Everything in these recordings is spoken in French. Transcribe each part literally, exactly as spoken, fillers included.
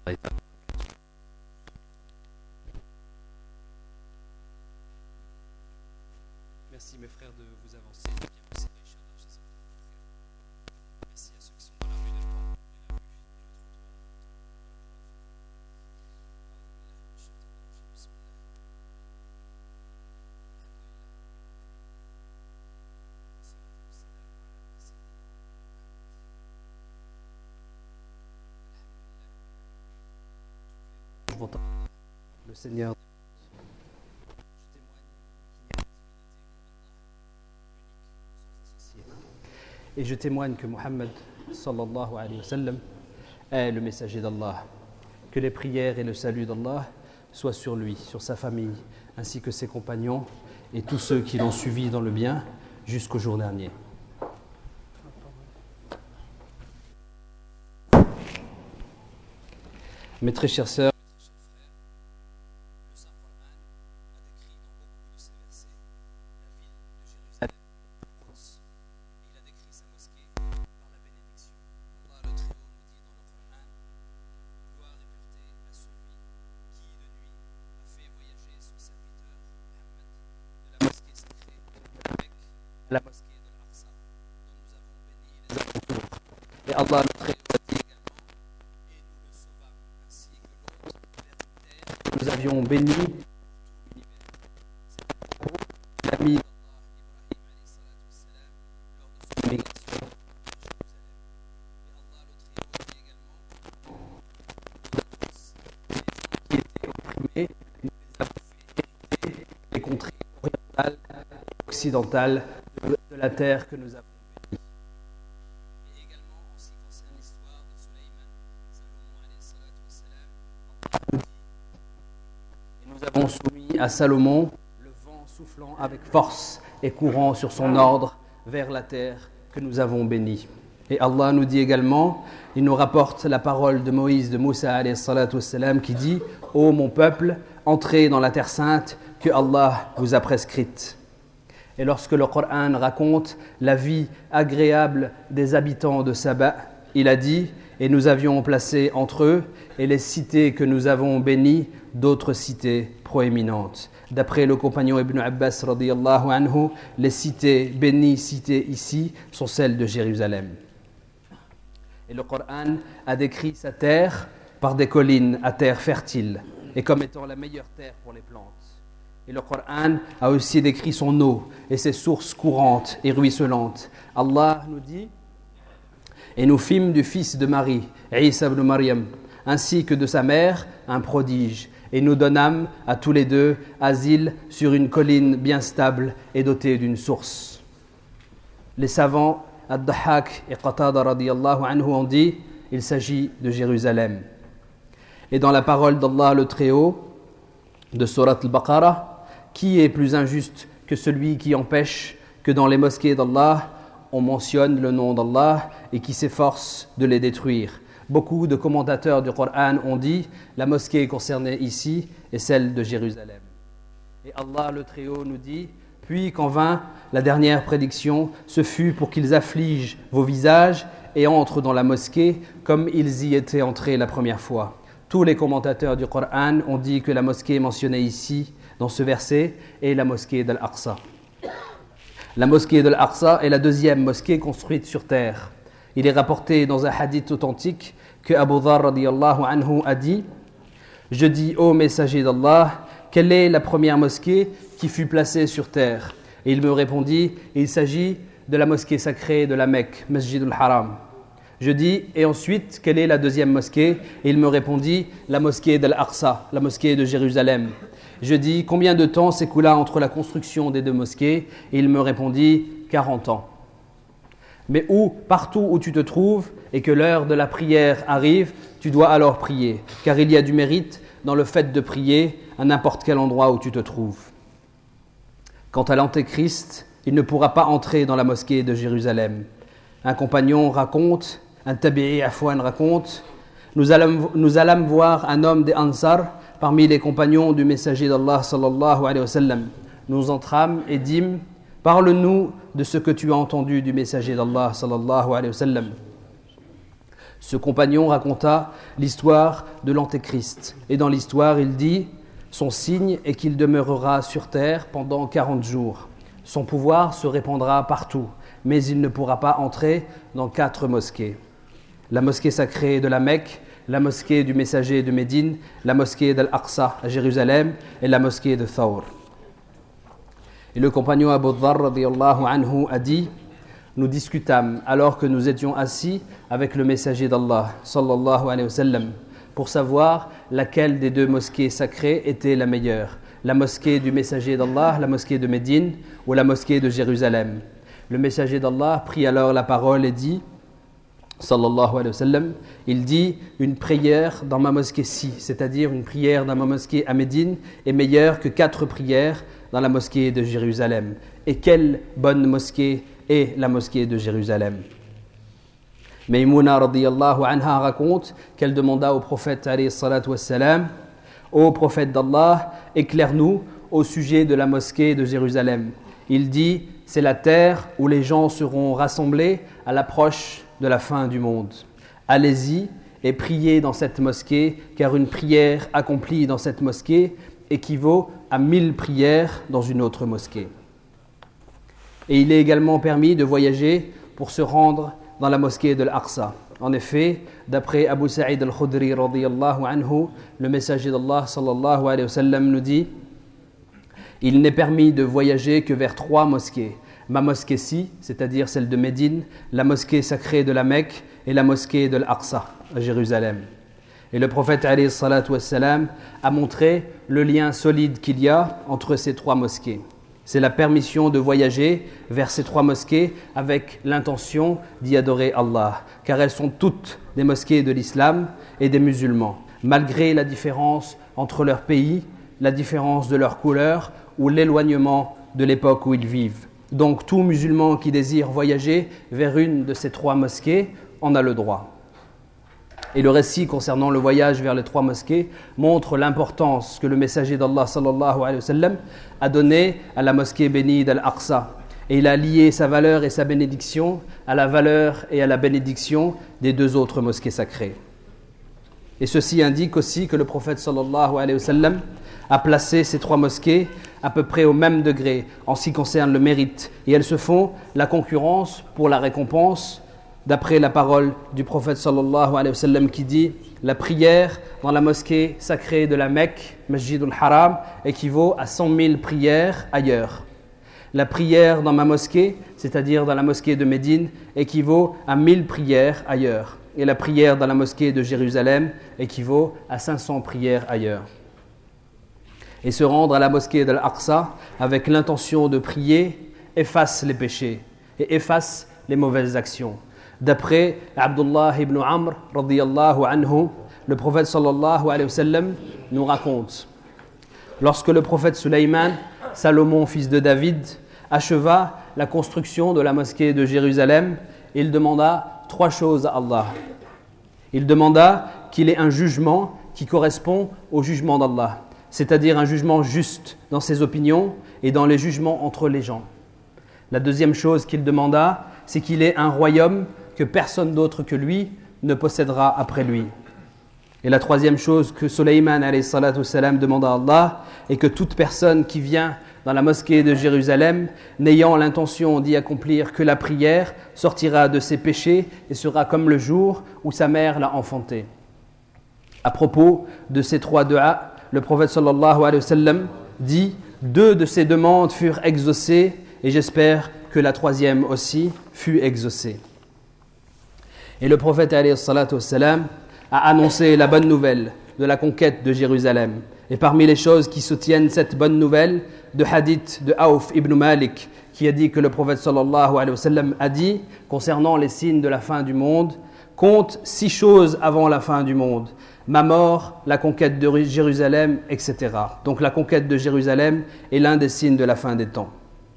Merci mes frères de vous avancer. Merci à ceux qui sont dans la rue de Pan et la rue et le trottoir. Le Seigneur. Et je témoigne que Muhammad sallallahu alayhi wa sallam est le messager d'Allah. Que les prières et le salut d'Allah soient sur lui, sur sa famille, ainsi que ses compagnons et tous ceux qui l'ont suivi dans le bien jusqu'au jour dernier. Mes très chères sœurs, la mosquée de l'Aqsa, dont nous avons béni les alentours. Et Allah le Très-Haut a dit également, et nous le sauvâmes, ainsi que l'autre vers terre que nous avions béni pour tout l'univers. C'est à propos de l'ami d'Allah, Ibrahim alayhi salatu wassalam, lors de son migration à Jérusalem. Et Allah le Très-Haut a dit également, de tous les gens qui étaient opprimés, nous les avons fait hériter les contrées orientales et occidentales de la terre que nous avons bénie. Et également, en ce qui concerne l'histoire de Sulayman, Salomon alayhi salatu wassalam, Allah nous dit, et nous avons soumis à Salomon le vent soufflant avec force et courant sur son ordre vers la terre que nous avons bénie. Et Allah nous dit également, il nous rapporte la parole de Moïse, de Moussa alayhi salatu wassalam, qui dit, ô mon peuple, entrez dans la terre sainte que Allah vous a prescrite. Et lorsque le Coran raconte la vie agréable des habitants de Saba, il a dit « Et nous avions placé entre eux et les cités que nous avons bénies d'autres cités proéminentes. » D'après le compagnon Ibn Abbas radiyallahu anhu, les cités bénies citées ici sont celles de Jérusalem. Et le Coran a décrit sa terre par des collines à terre fertile et comme étant la meilleure terre pour les plantes. Et le Coran a aussi décrit son eau et ses sources courantes et ruisselantes. Allah nous dit « Et nous fîmes du fils de Marie, Isa ibn Maryam, ainsi que de sa mère, un prodige. Et nous donnâmes à tous les deux asile sur une colline bien stable et dotée d'une source. » Les savants Ad-Dahhak et Qatada radiyallahu anhu ont dit « Il s'agit de Jérusalem. » Et dans la parole d'Allah le Très-Haut, de Surat al-Baqarah, qui est plus injuste que celui qui empêche que dans les mosquées d'Allah, on mentionne le nom d'Allah et qui s'efforce de les détruire. Beaucoup de commentateurs du Coran ont dit la mosquée concernée ici est celle de Jérusalem. Et Allah le Très-Haut nous dit puis quand vint la dernière prédiction, ce fut pour qu'ils affligent vos visages et entrent dans la mosquée comme ils y étaient entrés la première fois. Tous les commentateurs du Coran ont dit que la mosquée mentionnée ici, dans ce verset, est la mosquée d'Al-Aqsa. La mosquée d'Al-Aqsa est la deuxième mosquée construite sur terre. Il est rapporté dans un hadith authentique que Abu Dharr radiyallahu anhu a dit « Je dis, ô messager d'Allah, quelle est la première mosquée qui fut placée sur terre ?» Et il me répondit « Il s'agit de la mosquée sacrée de la Mecque, Masjid al-Haram. » Je dis, et ensuite, quelle est la deuxième mosquée? Et il me répondit, la mosquée d'Al-Aqsa, la mosquée de Jérusalem. Je dis, combien de temps s'écoula entre la construction des deux mosquées? Et il me répondit, quarante ans. Mais où, partout où tu te trouves et que l'heure de la prière arrive, tu dois alors prier, car il y a du mérite dans le fait de prier à n'importe quel endroit où tu te trouves. Quant à l'Antéchrist, il ne pourra pas entrer dans la mosquée de Jérusalem. Un compagnon raconte, un tabi'i Afwan raconte, nous allâmes, nous allâmes voir un homme des Ansar parmi les compagnons du messager d'Allah sallallahu alayhi wa sallam. Nous entrâmes et dîmes, parle-nous de ce que tu as entendu du messager d'Allah sallallahu alayhi wa sallam. Ce compagnon raconta l'histoire de l'Antéchrist. Et dans l'histoire, il dit « Son signe est qu'il demeurera sur terre pendant quarante jours. Son pouvoir se répandra partout, mais il ne pourra pas entrer dans quatre mosquées. La mosquée sacrée de la Mecque, la mosquée du messager de Médine, la mosquée d'Al-Aqsa à Jérusalem et la mosquée de Thawr. » Et le compagnon Abu Dharr radiyallahu anhu a dit « Nous discutâmes alors que nous étions assis avec le messager d'Allah sallallahu alayhi wa sallam pour savoir laquelle des deux mosquées sacrées était la meilleure, la mosquée du messager d'Allah, la mosquée de Médine ou la mosquée de Jérusalem. Le messager d'Allah prit alors la parole et dit sallallahu alayhi wa sallam, il dit une prière dans ma mosquée-ci, c'est-à-dire une prière dans ma mosquée à Médine est meilleure que quatre prières dans la mosquée de Jérusalem. Et quelle bonne mosquée est la mosquée de Jérusalem. Maïmouna radiyallahu anha raconte qu'elle demanda au prophète alayhi salatu wassalam, ô prophète d'Allah, éclaire-nous au sujet de la mosquée de Jérusalem. Il dit, c'est la terre où les gens seront rassemblés à l'approche de la fin du monde. Allez-y et priez dans cette mosquée, car une prière accomplie dans cette mosquée équivaut à mille prières dans une autre mosquée. Et il est également permis de voyager pour se rendre dans la mosquée de l'Aqsa. En effet, d'après Abu Sa'id al-Khudri radiyallahu anhu, le messager d'Allah sallallahu alayhi wa sallam nous dit « Il n'est permis de voyager que vers trois mosquées. Ma mosquée-ci, c'est-à-dire celle de Médine, la mosquée sacrée de la Mecque et la mosquée de l'Aqsa à Jérusalem. » Et le prophète alayhi salatu wassalam a montré le lien solide qu'il y a entre ces trois mosquées. C'est la permission de voyager vers ces trois mosquées avec l'intention d'y adorer Allah, car elles sont toutes des mosquées de l'islam et des musulmans, malgré la différence entre leur pays, la différence de leur couleur ou l'éloignement de l'époque où ils vivent. Donc tout musulman qui désire voyager vers une de ces trois mosquées en a le droit. Et le récit concernant le voyage vers les trois mosquées montre l'importance que le messager d'Allah sallallahu alayhi wa sallam a donnée à la mosquée bénie d'Al-Aqsa. Et il a lié sa valeur et sa bénédiction à la valeur et à la bénédiction des deux autres mosquées sacrées. Et ceci indique aussi que le prophète sallallahu alayhi wa sallam a placé ces trois mosquées à peu près au même degré en ce qui concerne le mérite. Et elles se font la concurrence pour la récompense, d'après la parole du prophète sallallahu alayhi wa sallam qui dit « La prière dans la mosquée sacrée de la Mecque, Masjidul Haram, équivaut à cent mille prières ailleurs. La prière dans ma mosquée, c'est-à-dire dans la mosquée de Médine, équivaut à mille prières ailleurs. Et la prière dans la mosquée de Jérusalem équivaut à cinq cents prières ailleurs. » Et se rendre à la mosquée de l'Aqsa avec l'intention de prier efface les péchés et efface les mauvaises actions. D'après Abdullah ibn Amr radiyallahu anhu, le prophète sallallahu alayhi wa sallam nous raconte: lorsque le prophète Sulayman, Salomon fils de David, acheva la construction de la mosquée de Jérusalem, il demanda trois choses à Allah. Il demanda qu'il ait un jugement qui correspond au jugement d'Allah, c'est-à-dire un jugement juste dans ses opinions et dans les jugements entre les gens. La deuxième chose qu'il demanda, c'est qu'il ait un royaume que personne d'autre que lui ne possédera après lui. Et la troisième chose que Sulayman alayhi salatu wassalam demande à Allah est que toute personne qui vient dans la mosquée de Jérusalem, n'ayant l'intention d'y accomplir que la prière, sortira de ses péchés et sera comme le jour où sa mère l'a enfanté. À propos de ces trois du'a, le prophète sallallahu alayhi wa sallam dit « Deux de ces demandes furent exaucées et j'espère que la troisième aussi fut exaucée. » Et le prophète alayhi salatu wassalam a annoncé la bonne nouvelle de la conquête de Jérusalem. Et parmi les choses qui soutiennent cette bonne nouvelle, de hadith de Auf ibn Malik, qui a dit que le prophète sallallahu alayhi wa sallam a dit, concernant les signes de la fin du monde, compte six choses avant la fin du monde: ma mort, la conquête de Jérusalem, et cetera. Donc la conquête de Jérusalem est l'un des signes de la fin des temps.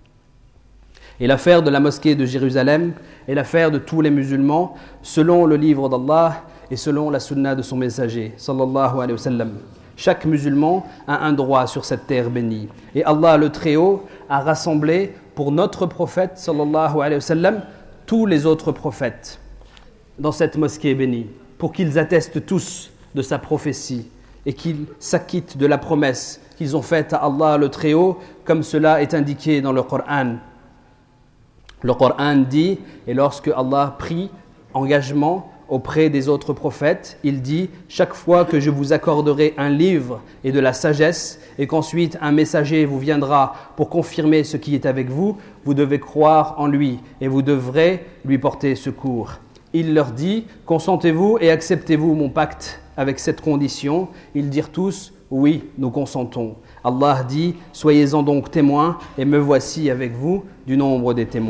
Et l'affaire de la mosquée de Jérusalem est l'affaire de tous les musulmans, selon le livre d'Allah et selon la sunna de son messager, sallallahu alayhi wa sallam. Chaque musulman a un droit sur cette terre bénie. Et Allah le Très-Haut a rassemblé pour notre prophète, sallallahu alayhi wa sallam, tous les autres prophètes. dans cette mosquée bénie, pour qu'ils attestent tous de sa prophétie et qu'ils s'acquittent de la promesse qu'ils ont faite à Allah le Très-Haut, comme cela est indiqué dans le Coran. Le Coran dit, et lorsque Allah prit engagement auprès des autres prophètes, il dit « Chaque fois que je vous accorderai un livre et de la sagesse, et qu'ensuite un messager vous viendra pour confirmer ce qui est avec vous, vous devez croire en lui et vous devrez lui porter secours. » Il leur dit « Consentez-vous et acceptez-vous mon pacte avec cette condition ?» Ils dirent tous « Oui, nous consentons. » Allah dit « Soyez-en donc témoins et me voici avec vous du nombre des témoins. »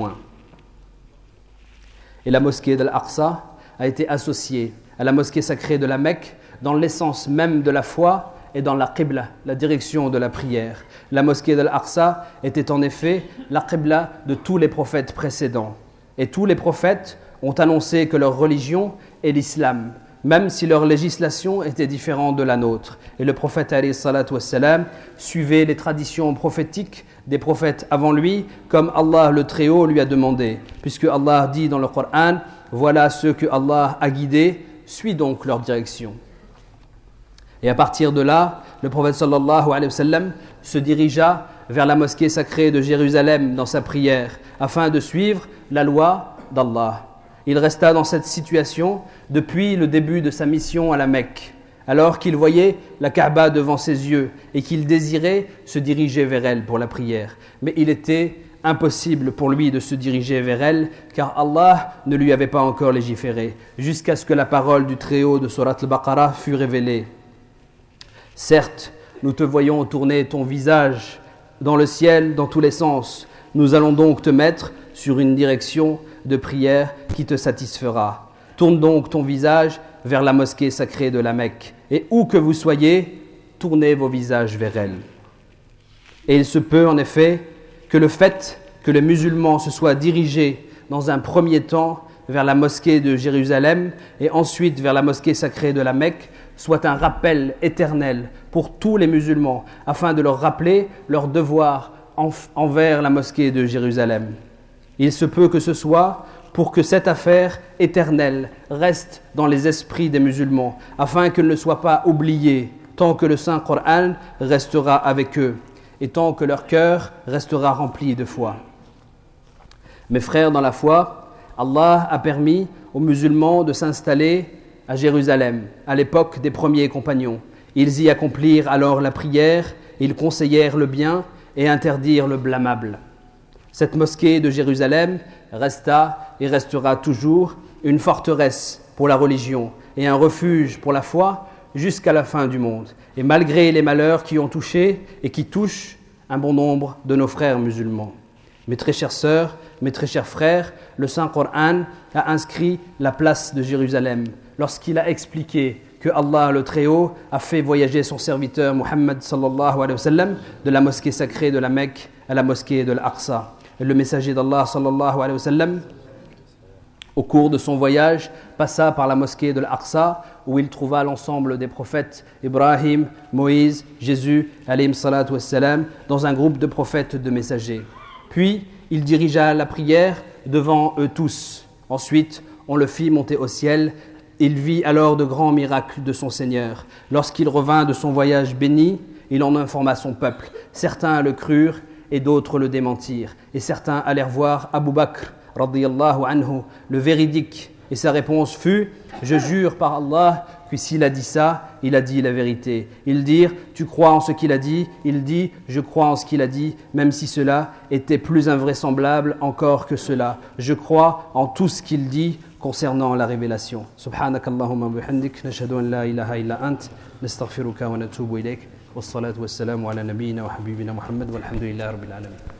Et la mosquée d'Al-Aqsa a été associée à la mosquée sacrée de la Mecque dans l'essence même de la foi et dans la Qibla, la direction de la prière. La mosquée d'Al-Aqsa était en effet la Qibla de tous les prophètes précédents. Et tous les prophètes ont annoncé que leur religion est l'islam, même si leur législation était différente de la nôtre. Et le prophète alayhi salatu wassalam suivait les traditions prophétiques des prophètes avant lui, comme Allah le Très-Haut lui a demandé, puisque Allah dit dans le Coran « Voilà ceux que Allah a guidés, suis donc leur direction. » Et à partir de là, le prophète sallallahu alayhi wa sallam se dirigea vers la mosquée sacrée de Jérusalem dans sa prière, afin de suivre la loi d'Allah. Il resta dans cette situation depuis le début de sa mission à la Mecque, alors qu'il voyait la Kaaba devant ses yeux et qu'il désirait se diriger vers elle pour la prière. Mais il était impossible pour lui de se diriger vers elle, car Allah ne lui avait pas encore légiféré, jusqu'à ce que la parole du Très-Haut de Surat al-Baqarah fût révélée. Certes, nous te voyons tourner ton visage dans le ciel, dans tous les sens. Nous allons donc te mettre sur une direction de prière qui te satisfera. Tourne donc ton visage vers la mosquée sacrée de la Mecque, et où que vous soyez, tournez vos visages vers elle. Et il se peut en effet que le fait que les musulmans se soient dirigés dans un premier temps vers la mosquée de Jérusalem et ensuite vers la mosquée sacrée de la Mecque soit un rappel éternel pour tous les musulmans, afin de leur rappeler leur devoir envers la mosquée de Jérusalem. Il se peut que ce soit pour que cette affaire éternelle reste dans les esprits des musulmans, afin qu'elle ne soit pas oubliée tant que le Saint Coran restera avec eux et tant que leur cœur restera rempli de foi. Mes frères dans la foi, Allah a permis aux musulmans de s'installer à Jérusalem, à l'époque des premiers compagnons. Ils y accomplirent alors la prière, ils conseillèrent le bien et interdirent le blâmable. Cette mosquée de Jérusalem resta et restera toujours une forteresse pour la religion et un refuge pour la foi jusqu'à la fin du monde. Et malgré les malheurs qui ont touché et qui touchent un bon nombre de nos frères musulmans. Mes très chères sœurs, mes très chers frères, le Saint Coran a inscrit la place de Jérusalem lorsqu'il a expliqué que Allah le Très-Haut a fait voyager son serviteur Muhammad sallallahu alayhi wa sallam de la mosquée sacrée de la Mecque à la mosquée de l'Aqsa. Et le messager d'Allah sallallahu alayhi wa sallam, au cours de son voyage, passa par la mosquée de l'Aqsa où il trouva l'ensemble des prophètes Ibrahim, Moïse, Jésus alayhi salatu wassalam dans un groupe de prophètes de messagers. Puis il dirigea la prière devant eux tous. Ensuite, on le fit monter au ciel. Il vit alors de grands miracles de son Seigneur. Lorsqu'il revint de son voyage béni, il en informa son peuple. Certains le crurent et d'autres le démentirent. Et certains allèrent voir Abu Bakr, radiyallahu anhu, le véridique. Et sa réponse fut « Je jure par Allah que s'il a dit ça, il a dit la vérité. » Ils dirent « Tu crois en ce qu'il a dit ?» Il dit « Je crois en ce qu'il a dit, même si cela était plus invraisemblable encore que cela. Je crois en tout ce qu'il dit concernant la révélation. » Subhanakallahumma bihamdik, nashhadu an la ilaha illa ant, nastaghfiruka wa natubu ilayk. Wassalatu wassalamu ala nabiyyina wa habibina Muhammad walhamdulillahi rabbil alamin.